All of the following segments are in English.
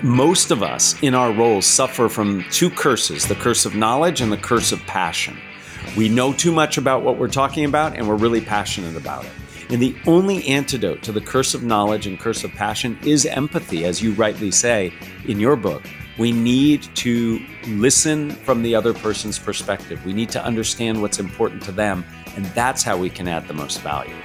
Most of us in our roles suffer from two curses, the curse of knowledge and the curse of passion. We know too much about what we're talking about and we're really passionate about it. And the only antidote to the curse of knowledge and curse of passion is empathy, as you rightly say in your book. We need to listen from the other person's perspective. We need to understand what's important to them, and that's how we can add the most value.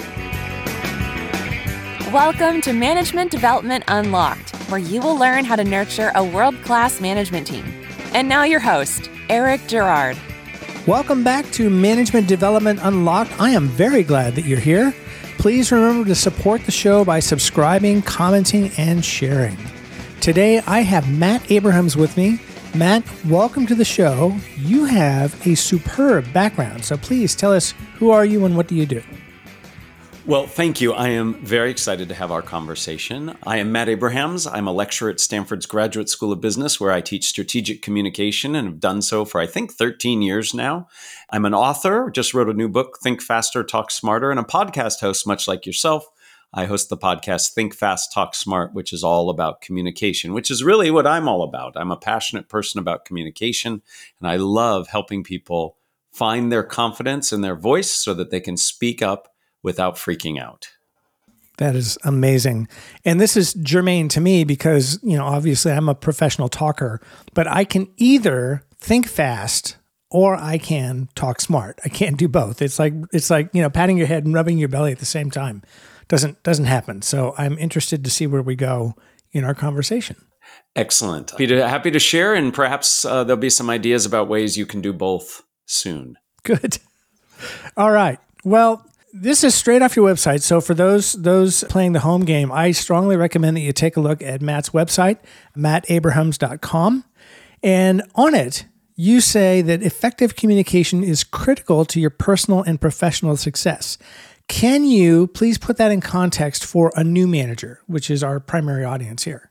Welcome to Management Development Unlocked, where you will learn how to nurture a world-class management team. And now your host, Eric Girard. Welcome back to Management Development Unlocked. I am very glad that you're here. Please remember to support the show by subscribing, commenting, and sharing. Today, I have Matt Abrahams with me. Matt, welcome to the show. You have a superb background, so please tell us, who are you and what do you do? Well, thank you. I am very excited to have our conversation. I am Matt Abrahams. I'm a lecturer at Stanford's Graduate School of Business, where I teach strategic communication and have done so for, I think, 13 years now. I'm an author, just wrote a new book, Think Faster, Talk Smarter, and a podcast host, much like yourself. I host the podcast Think Fast, Talk Smart, which is all about communication, which is really what I'm all about. I'm a passionate person about communication, and I love helping people find their confidence in their voice so that they can speak up without freaking out. That is amazing. And this is germane to me because, obviously I'm a professional talker, but I can either think fast or I can talk smart. I can't do both. It's like, patting your head and rubbing your belly at the same time. Doesn't happen. So I'm interested to see where we go in our conversation. Excellent. Happy to share, and perhaps there'll be some ideas about ways you can do both soon. Good. All right. Well, this is straight off your website. So for those playing the home game, I strongly recommend that you take a look at Matt's website, mattabrahams.com. And on it, you say that effective communication is critical to your personal and professional success. Can you please put that in context for a new manager, which is our primary audience here?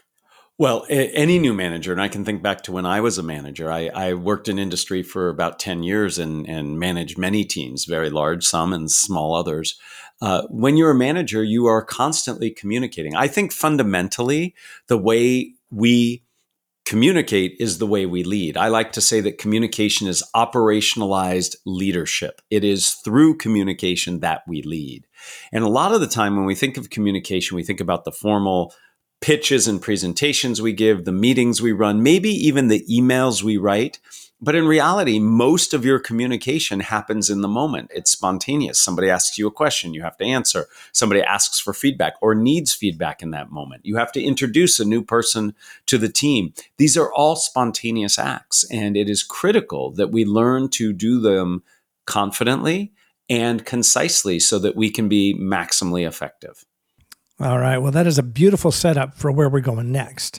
Well, any new manager, and I can think back to when I was a manager. I worked in industry for about 10 years and managed many teams, very large, some and small others. When you're a manager, you are constantly communicating. I think fundamentally, the way we communicate is the way we lead. I like to say that communication is operationalized leadership. It is through communication that we lead. And a lot of the time when we think of communication, we think about the formal pitches and presentations we give, the meetings we run, maybe even the emails we write. But in reality, most of your communication happens in the moment. It's spontaneous. Somebody asks you a question, you have to answer. Somebody asks for feedback or needs feedback in that moment. You have to introduce a new person to the team. These are all spontaneous acts, and it is critical that we learn to do them confidently and concisely so that we can be maximally effective. All right. Well, that is a beautiful setup for where we're going next.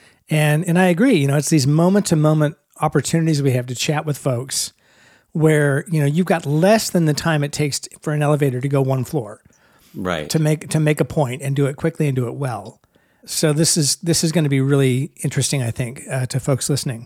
And I agree, it's these moment-to-moment opportunities we have to chat with folks where, you've got less than the time it takes for an elevator to go one floor. Right. To make a point and do it quickly and do it well. So this is going to be really interesting, I think, to folks listening.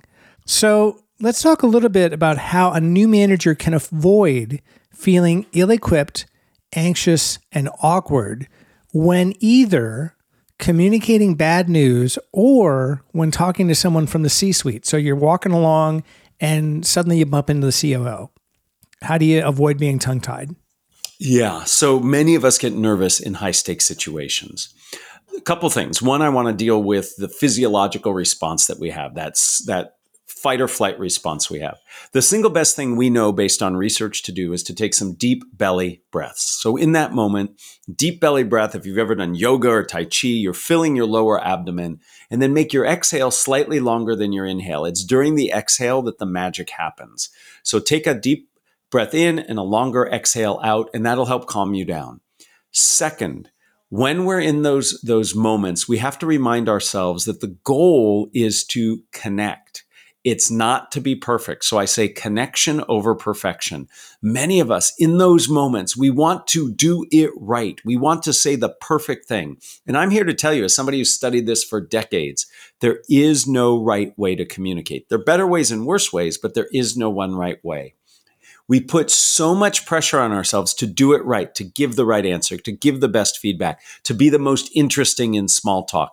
So let's talk a little bit about how a new manager can avoid feeling ill-equipped, anxious, and awkward when either communicating bad news or when talking to someone from the C-suite. So you're walking along and suddenly you bump into the COO. How do you avoid being tongue-tied? Yeah, so many of us get nervous in high-stakes situations. A couple things. One, I want to deal with the physiological response that we have. That's that fight or flight response we have. The single best thing we know based on research to do is to take some deep belly breaths. So in that moment, deep belly breath, if you've ever done yoga or Tai Chi, you're filling your lower abdomen and then make your exhale slightly longer than your inhale. It's during the exhale that the magic happens. So take a deep breath in and a longer exhale out, and that'll help calm you down. Second, when we're in those moments, we have to remind ourselves that the goal is to connect. It's not to be perfect. So I say connection over perfection. Many of us in those moments, we want to do it right. We want to say the perfect thing. And I'm here to tell you, as somebody who's studied this for decades, there is no right way to communicate. There are better ways and worse ways, but there is no one right way. We put so much pressure on ourselves to do it right, to give the right answer, to give the best feedback, to be the most interesting in small talk,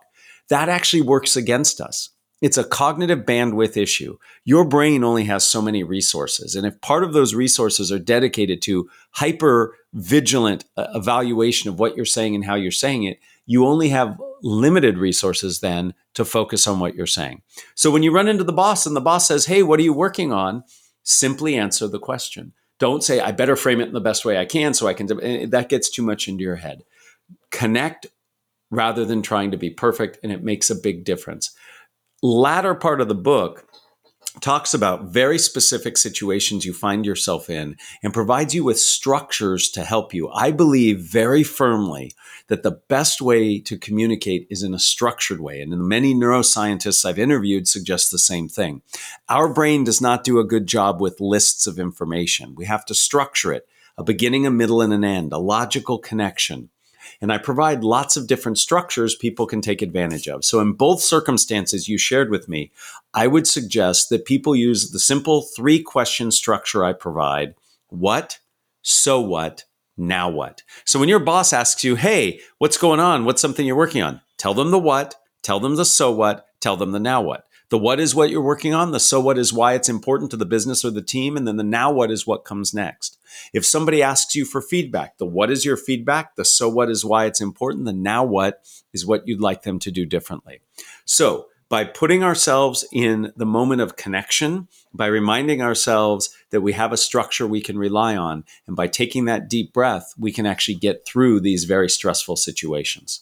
that actually works against us. It's a cognitive bandwidth issue. Your brain only has so many resources. And if part of those resources are dedicated to hyper vigilant evaluation of what you're saying and how you're saying it, you only have limited resources then to focus on what you're saying. So when you run into the boss and the boss says, hey, what are you working on? Simply answer the question. Don't say, I better frame it in the best way I can so I can. That gets too much into your head. Connect rather than trying to be perfect, and it makes a big difference. Latter part of the book talks about very specific situations you find yourself in and provides you with structures to help you. I believe very firmly that the best way to communicate is in a structured way. And many neuroscientists I've interviewed suggest the same thing. Our brain does not do a good job with lists of information. We have to structure it, a beginning, a middle, and an end, a logical connection. And I provide lots of different structures people can take advantage of. So in both circumstances you shared with me, I would suggest that people use the simple 3-question structure I provide. What? So what? Now what? So when your boss asks you, hey, what's going on? What's something you're working on? Tell them the what, tell them the so what, tell them the now what. The what is what you're working on. The so what is why it's important to the business or the team. And then the now what is what comes next. If somebody asks you for feedback, the what is your feedback? The so what is why it's important. The now what is what you'd like them to do differently. So by putting ourselves in the moment of connection, by reminding ourselves that we have a structure we can rely on, and by taking that deep breath, we can actually get through these very stressful situations.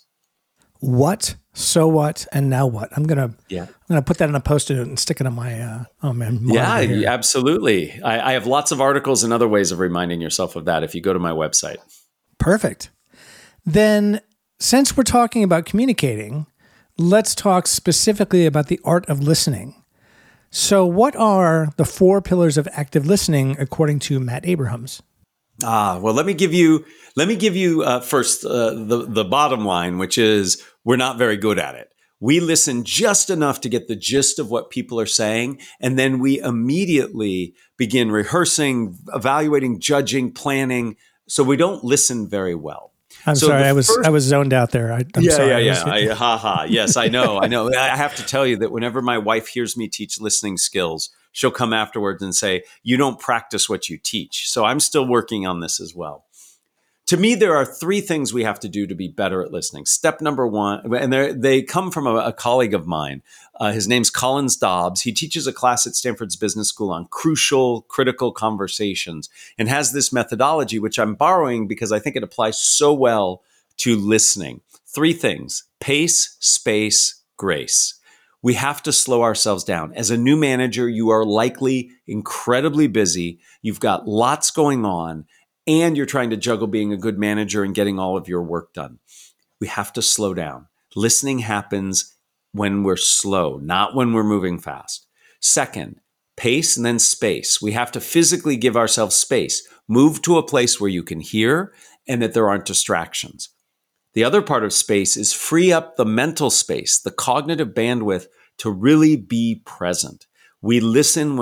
What, so what, and now what? I'm gonna put that in a Post-it note and stick it on my Yeah, absolutely. I have lots of articles and other ways of reminding yourself of that if you go to my website. Perfect. Then, since we're talking about communicating, let's talk specifically about the art of listening. So, what are the 4 pillars of active listening according to Matt Abrahams? Well, let me give you first the bottom line, which is we're not very good at it. We listen just enough to get the gist of what people are saying, and then we immediately begin rehearsing, evaluating, judging, planning. So we don't listen very well. I'm sorry, I was zoned out there. I'm sorry. Yeah. Yes, I know. I have to tell you that whenever my wife hears me teach listening skills, she'll come afterwards and say, you don't practice what you teach. So I'm still working on this as well. To me, there are 3 things we have to do to be better at listening. Step number 1, and they come from a colleague of mine. His name's Collins Dobbs. He teaches a class at Stanford's Business School on crucial, critical conversations and has this methodology, which I'm borrowing because I think it applies so well to listening. 3 things: pace, space, grace. We have to slow ourselves down. As a new manager, you are likely incredibly busy. You've got lots going on, and you're trying to juggle being a good manager and getting all of your work done. We have to slow down. Listening happens when we're slow, not when we're moving fast. Second, pace and then space. We have to physically give ourselves space. Move to a place where you can hear and that there aren't distractions. The other part of space is free up the mental space, the cognitive bandwidth to really be present. We listen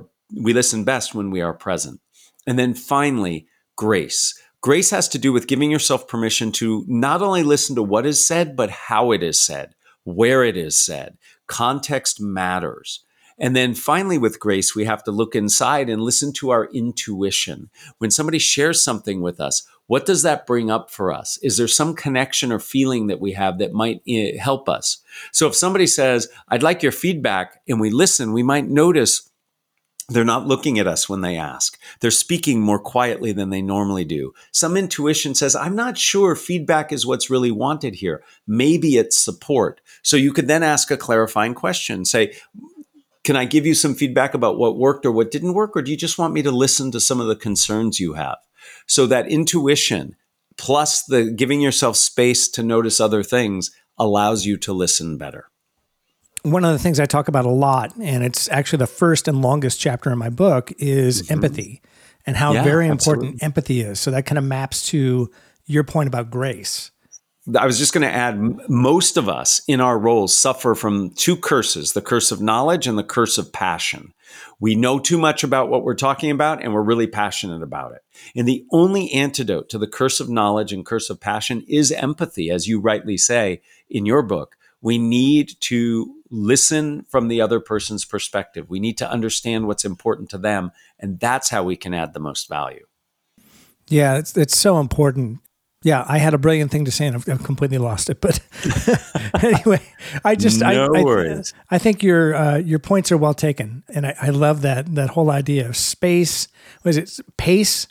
best when we are present. And then finally, grace. Grace has to do with giving yourself permission to not only listen to what is said, but how it is said, where it is said. Context matters. And then finally, with grace, we have to look inside and listen to our intuition. When somebody shares something with us, what does that bring up for us? Is there some connection or feeling that we have that might help us? So if somebody says, I'd like your feedback, and we listen, we might notice they're not looking at us when they ask. They're speaking more quietly than they normally do. Some intuition says, I'm not sure feedback is what's really wanted here. Maybe it's support. So you could then ask a clarifying question. Say, can I give you some feedback about what worked or what didn't work? Or do you just want me to listen to some of the concerns you have? So that intuition plus the giving yourself space to notice other things allows you to listen better. One of the things I talk about a lot, and it's actually the first and longest chapter in my book, is empathy and how very important empathy is. So that kind of maps to your point about grace. I was just going to add, most of us in our roles suffer from 2 curses, the curse of knowledge and the curse of passion. We know too much about what we're talking about, and we're really passionate about it. And the only antidote to the curse of knowledge and curse of passion is empathy, as you rightly say in your book. We need to listen from the other person's perspective. We need to understand what's important to them. And that's how we can add the most value. Yeah, it's so important. Yeah, I had a brilliant thing to say and I've completely lost it. But anyway, worries. I think your points are well taken, and I love that whole idea of space. Was it pace,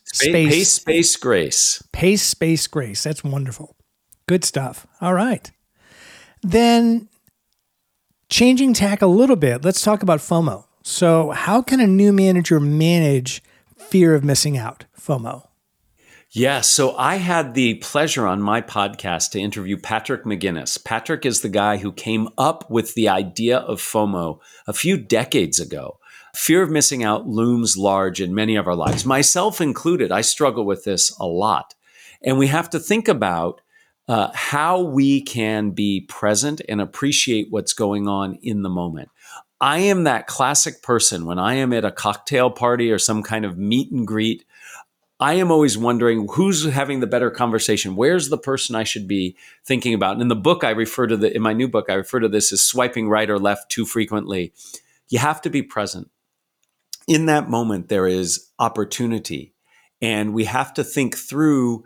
grace? Pace, space, grace. That's wonderful. Good stuff. All right, then changing tack a little bit. Let's talk about FOMO. So, how can a new manager manage fear of missing out, FOMO? Yeah, so I had the pleasure on my podcast to interview Patrick McGinnis. Patrick is the guy who came up with the idea of FOMO a few decades ago. Fear of missing out looms large in many of our lives, myself included. I struggle with this a lot. And we have to think about how we can be present and appreciate what's going on in the moment. I am that classic person when I am at a cocktail party or some kind of meet and greet. I am always wondering who's having the better conversation. Where's the person I should be thinking about? And in the book, in my new book, I refer to this as swiping right or left too frequently. You have to be present. In that moment, there is opportunity, and we have to think through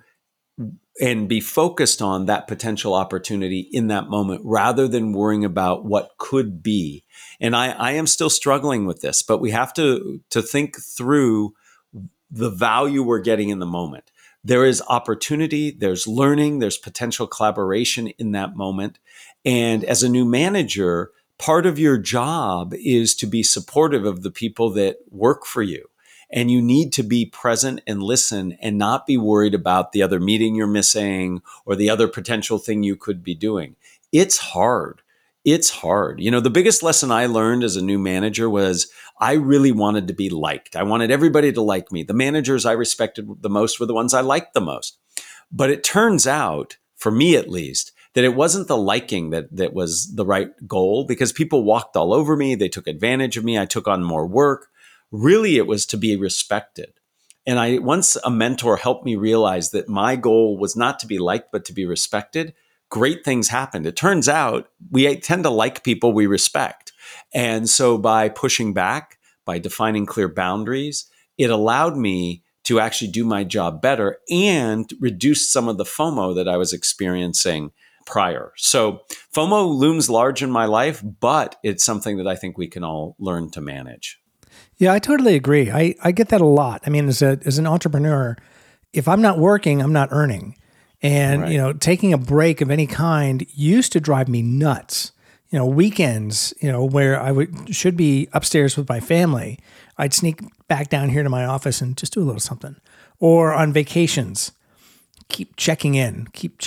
and be focused on that potential opportunity in that moment rather than worrying about what could be. And I am still struggling with this, but we have to think through the value we're getting in the moment. There is opportunity, there's learning, there's potential collaboration in that moment. And as a new manager, part of your job is to be supportive of the people that work for you. And you need to be present and listen and not be worried about the other meeting you're missing or the other potential thing you could be doing. It's hard. It's hard. You know, the biggest lesson I learned as a new manager was I really wanted to be liked. I wanted everybody to like me. The managers I respected the most were the ones I liked the most. But it turns out, for me at least, that it wasn't the liking that was the right goal, because people walked all over me. They took advantage of me. I took on more work. Really, it was to be respected. And once a mentor helped me realize that my goal was not to be liked, but to be respected, great things happened. It turns out we tend to like people we respect. And so by pushing back, by defining clear boundaries, it allowed me to actually do my job better and reduce some of the FOMO that I was experiencing prior. So FOMO looms large in my life, but it's something that I think we can all learn to manage. Yeah, I totally agree. I get that a lot. I mean, as an entrepreneur, if I'm not working, I'm not earning. And, Right. Taking a break of any kind used to drive me nuts. Weekends, where I should be upstairs with my family, I'd sneak back down here to my office and just do a little something. Or on vacations, keep checking in.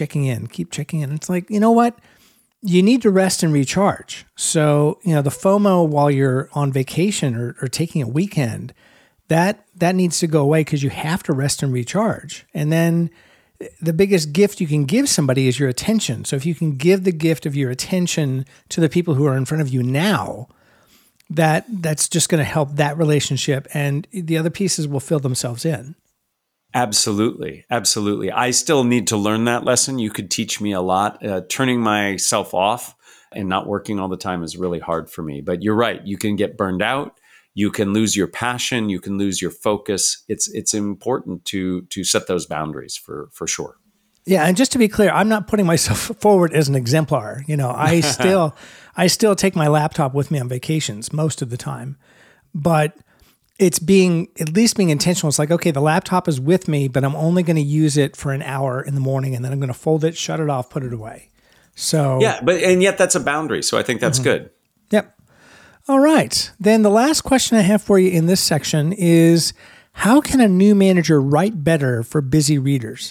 It's like, you know what? You need to rest and recharge. So, the FOMO while you're on vacation or taking a weekend, that needs to go away because you have to rest and recharge. And then the biggest gift you can give somebody is your attention. So if you can give the gift of your attention to the people who are in front of you now, that's just going to help that relationship, and the other pieces will fill themselves in. Absolutely. Absolutely. I still need to learn that lesson. You could teach me a lot. Turning myself off and not working all the time is really hard for me. But you're right. You can get burned out. You can lose your passion. You can lose your focus. It's important to set those boundaries for sure. Yeah, and just to be clear, I'm not putting myself forward as an exemplar. I still take my laptop with me on vacations most of the time, but it's at least being intentional. It's like, okay, the laptop is with me, but I'm only going to use it for an hour in the morning, and then I'm going to fold it, shut it off, put it away. So yeah, and yet that's a boundary. So I think that's good. Yep. All right. Then the last question I have for you in this section is, how can a new manager write better for busy readers?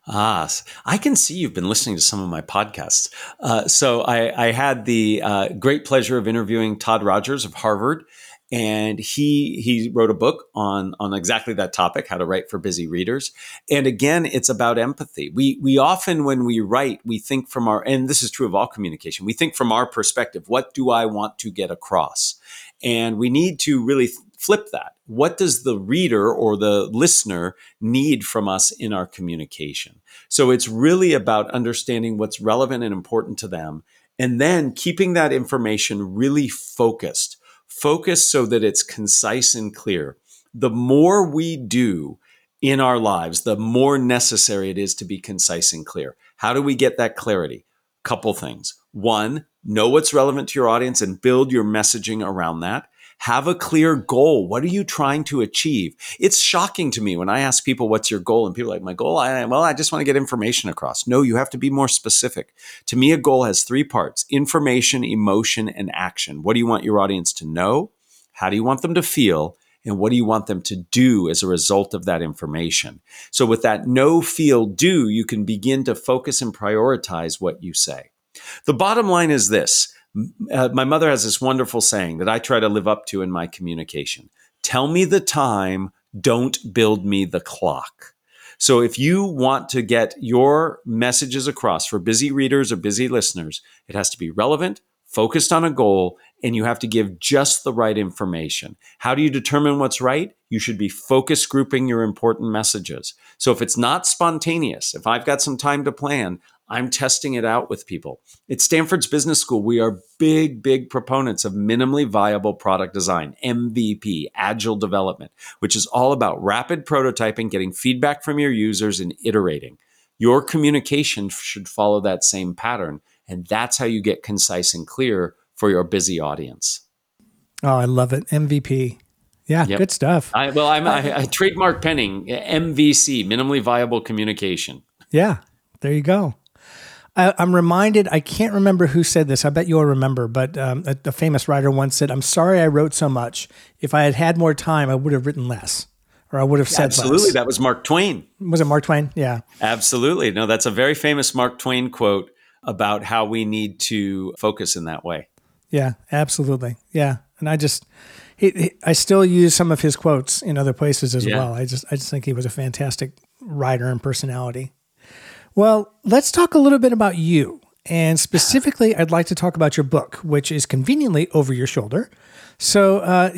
I can see you've been listening to some of my podcasts. So I had the great pleasure of interviewing Todd Rogers of Harvard, and he wrote a book on exactly that topic, how to write for busy readers. And again, it's about empathy. We often, when we write, we think from and this is true of all communication, we think from our perspective, what do I want to get across? And we need to really flip that. What does the reader or the listener need from us in our communication? So it's really about understanding what's relevant and important to them And then keeping that information really focused so that it's concise and clear. The more we do in our lives, the more necessary it is to be concise and clear. How do we get that clarity? Couple things. One, know what's relevant to your audience and build your messaging around that. Have a clear goal. What are you trying to achieve? It's shocking to me when I ask people, what's your goal? And people are like, my goal, I just want to get information across. No, you have to be more specific. To me, a goal has 3 parts: information, emotion, and action. What do you want your audience to know? How do you want them to feel? And what do you want them to do as a result of that information? So with that know, feel, do, you can begin to focus and prioritize what you say. The bottom line is this. My mother has this wonderful saying that I try to live up to in my communication. Tell me the time, don't build me the clock. So if you want to get your messages across for busy readers or busy listeners, it has to be relevant, focused on a goal, and you have to give just the right information. How do you determine what's right? You should be focus grouping your important messages. So if it's not spontaneous, if I've got some time to plan, I'm testing it out with people. At Stanford's Business School, we are big proponents of minimally viable product design, MVP, agile development, which is all about rapid prototyping, getting feedback from your users, and iterating. Your communication should follow that same pattern, and that's how you get concise and clear for your busy audience. Oh, I love it. MVP. Yeah, Good stuff. I trademark penning, MVC, minimally viable communication. Yeah, there you go. I'm reminded, I can't remember who said this. I bet you'll remember, but a famous writer once said, "I'm sorry I wrote so much. If I had had more time, I would have written less, or I would have said less." Absolutely. That was Mark Twain. Was it Mark Twain? Yeah. Absolutely. No, that's a very famous Mark Twain quote about how we need to focus in that way. Yeah, absolutely. Yeah. And I still use some of his quotes in other places as well. I just think he was a fantastic writer and personality. Well, let's talk a little bit about you. And specifically, I'd like to talk about your book, which is conveniently over your shoulder. So,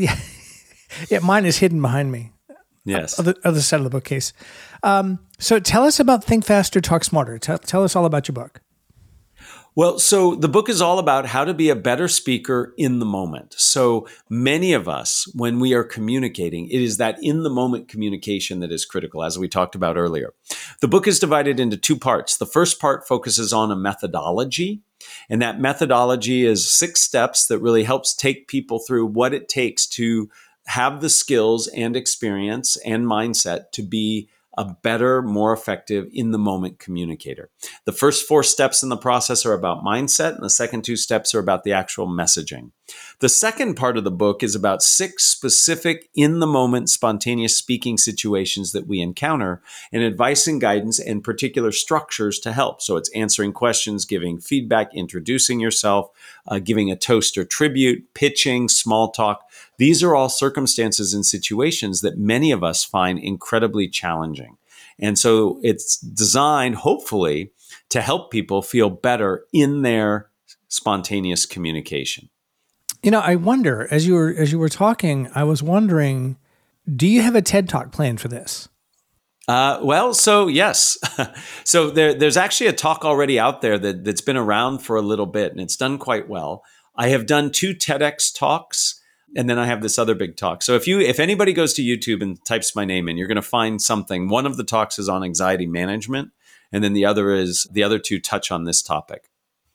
mine is hidden behind me. Yes. Other side of the bookcase. So tell us about Think Faster, Talk Smarter. Tell us all about your book. Well, so the book is all about how to be a better speaker in the moment. So many of us, when we are communicating, it is that in the moment communication that is critical, as we talked about earlier. The book is divided into 2 parts. The first part focuses on a methodology, and that methodology is 6 steps that really helps take people through what it takes to have the skills and experience and mindset to be a better, more effective in-the-moment communicator. The first 4 steps in the process are about mindset, and the second 2 steps are about the actual messaging. The second part of the book is about 6 specific in-the-moment spontaneous speaking situations that we encounter, and advice and guidance and particular structures to help. So it's answering questions, giving feedback, introducing yourself, giving a toast or tribute, pitching, small talk. These are all circumstances and situations that many of us find incredibly challenging. And so it's designed, hopefully, to help people feel better in their spontaneous communication. You know, I wonder, as you were talking, I was wondering, do you have a TED Talk planned for this? So yes. So there's actually a talk already out there that's been around for a little bit, and it's done quite well. I have done 2 TEDx talks, and then I have this other big talk. So if anybody goes to YouTube and types my name in, you're going to find something. One of the talks is on anxiety management, and then the other 2 touch on this topic.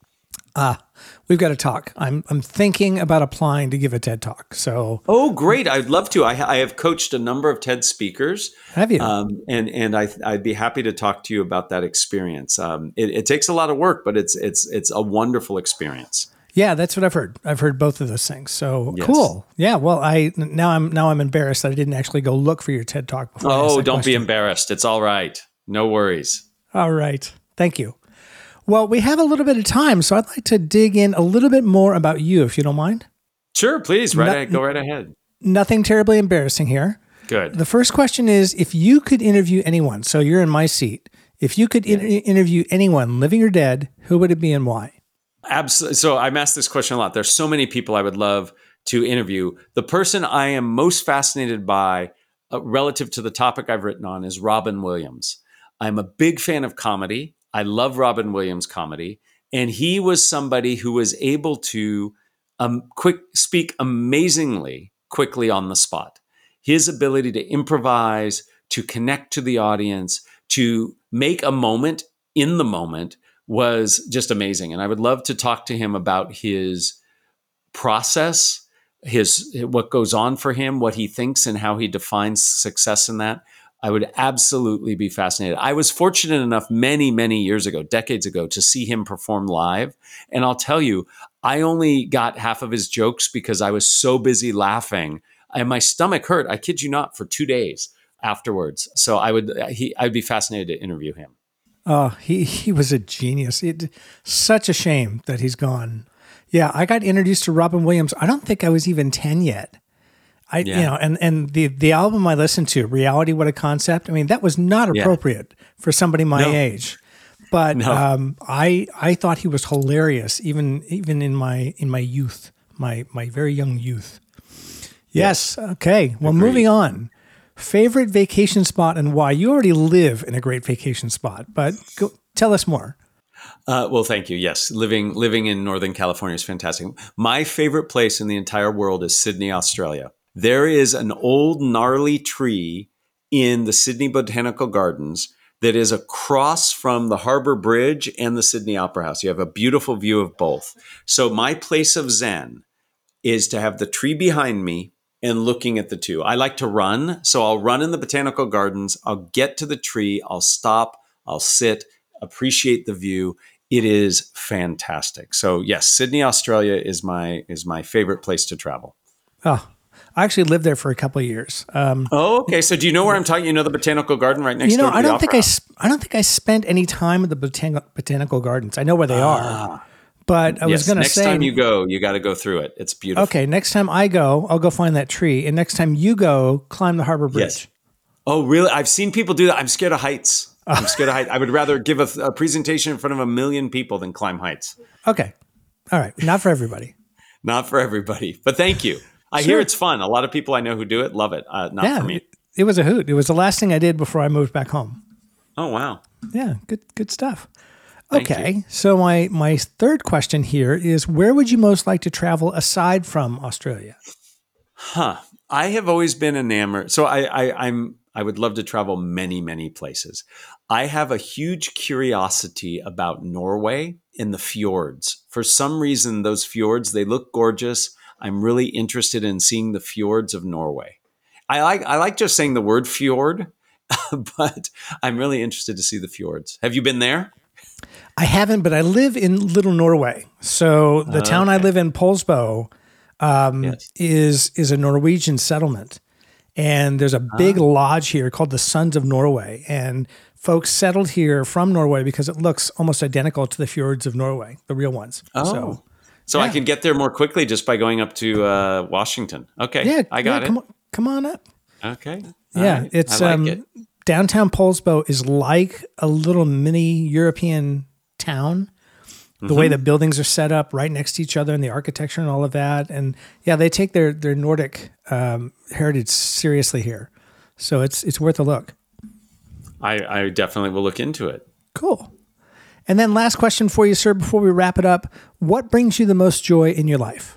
We've got to talk. I'm thinking about applying to give a TED Talk. So, oh, great! I'd love to. I have coached a number of TED speakers. Have you? And I'd be happy to talk to you about that experience. It takes a lot of work, but it's a wonderful experience. Yeah, that's what I've heard. I've heard both of those things. So yes. Cool. Yeah. Well, now I'm embarrassed that I didn't actually go look for your TED Talk before. Oh, don't be embarrassed. It's all right. No worries. All right. Thank you. Well, we have a little bit of time, so I'd like to dig in a little bit more about you, if you don't mind. Sure, please. Go right ahead. Nothing terribly embarrassing here. Good. The first question is, if you could interview anyone, so you're in my seat, if you could interview anyone, living or dead, who would it be and why? Absolutely. So I'm asked this question a lot. There's so many people I would love to interview. The person I am most fascinated by relative to the topic I've written on is Robin Williams. I'm a big fan of comedy. I love Robin Williams comedy. And he was somebody who was able to speak amazingly quickly on the spot. His ability to improvise, to connect to the audience, to make a moment in the moment was just amazing. And I would love to talk to him about his process, what goes on for him, what he thinks and how he defines success in that. I would absolutely be fascinated. I was fortunate enough many, many years ago, decades ago, to see him perform live. And I'll tell you, I only got half of his jokes because I was so busy laughing. And my stomach hurt, I kid you not, for 2 days afterwards. So I'd be fascinated to interview him. Oh, he was a genius. Such a shame that he's gone. Yeah, I got introduced to Robin Williams. I don't think I was even 10 yet. And the album I listened to, Reality, What a Concept. I mean, that was not appropriate for somebody my age. But I thought he was hilarious, even in my youth, my very young youth. Yes. Okay. Well, Agreed. Moving on. Favorite vacation spot and why? You already live in a great vacation spot, but tell us more. Well, thank you. Yes, living in Northern California is fantastic. My favorite place in the entire world is Sydney, Australia. There is an old gnarly tree in the Sydney Botanical Gardens that is across from the Harbour Bridge and the Sydney Opera House. You have a beautiful view of both. So my place of zen is to have the tree behind me and looking at the two. I like to run, so I'll run in the Botanical Gardens. I'll get to the tree. I'll stop. I'll sit, appreciate the view. It is fantastic. So yes, Sydney, Australia is my favorite place to travel. Oh, I actually lived there for a couple of years. Okay. So do you know where I'm talking? You know the Botanical Garden right next door to the Opera House? I don't think I spent any time at the Botanical Gardens. I know where they are, but I was going to say, next time you go, you got to go through it. It's beautiful. Okay. Next time I go, I'll go find that tree, and next time you go, climb the Harbour Bridge. Yes. Oh, really? I've seen people do that. I'm scared of heights. I would rather give a presentation in front of 1 million people than climb heights. Okay. All right. Not for everybody. Not for everybody, but thank you. I hear it's fun. A lot of people I know who do it love it. Not for me. It was a hoot. It was the last thing I did before I moved back home. Oh, wow. Yeah. Good stuff. Thank Okay. you. So my third question here is, where would you most like to travel aside from Australia? I have always been enamored. So I would love to travel many, many places. I have a huge curiosity about Norway and the fjords. For some reason, those fjords, they look gorgeous. I'm really interested in seeing the fjords of Norway. I like just saying the word fjord, but I'm really interested to see the fjords. Have you been there? I haven't, but I live in Little Norway. So the town I live in, Polsbo, is a Norwegian settlement. And there's a big lodge here called the Sons of Norway. And folks settled here from Norway because it looks almost identical to the fjords of Norway, the real ones. So I can get there more quickly just by going up to Washington. Okay, yeah, I got it. Come on up. Okay. Yeah, right. it's I like it. Downtown Polsbo is like a little mini European town. The way the buildings are set up right next to each other and the architecture and all of that. And yeah, they take their Nordic heritage seriously here. So it's worth a look. I definitely will look into it. Cool. And then last question for you, sir, before we wrap it up. What brings you the most joy in your life?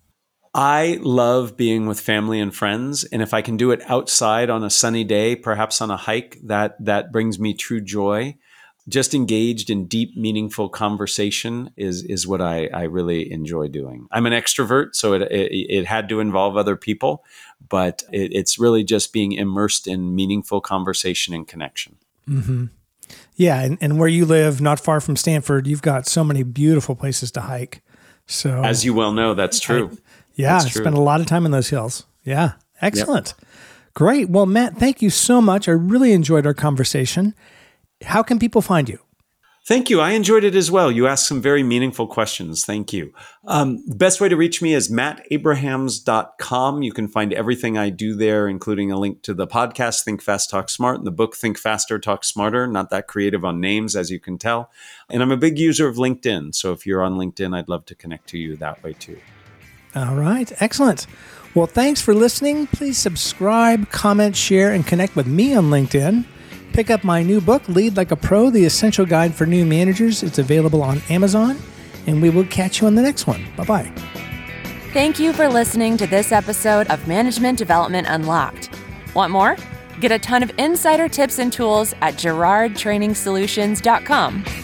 I love being with family and friends. And if I can do it outside on a sunny day, perhaps on a hike, that brings me true joy. Just engaged in deep, meaningful conversation is what I really enjoy doing. I'm an extrovert, so it had to involve other people, but it's really just being immersed in meaningful conversation and connection. Mm-hmm. Yeah, and where you live, not far from Stanford, you've got so many beautiful places to hike. So, as you well know, that's true. I spent a lot of time in those hills. Yeah, excellent. Yep. Great. Well, Matt, thank you so much. I really enjoyed our conversation. How can people find you? Thank you. I enjoyed it as well. You asked some very meaningful questions. Thank you. The best way to reach me is mattabrahams.com. You can find everything I do there, including a link to the podcast, Think Fast, Talk Smart, and the book, Think Faster, Talk Smarter. Not that creative on names, as you can tell. And I'm a big user of LinkedIn. So if you're on LinkedIn, I'd love to connect to you that way too. All right. Excellent. Well, thanks for listening. Please subscribe, comment, share, and connect with me on LinkedIn. Pick up my new book, Lead Like a Pro, The Essential Guide for New Managers. It's available on Amazon, and we will catch you on the next one. Bye-bye. Thank you for listening to this episode of Management Development Unlocked. Want more? Get a ton of insider tips and tools at GerardTrainingsolutions.com.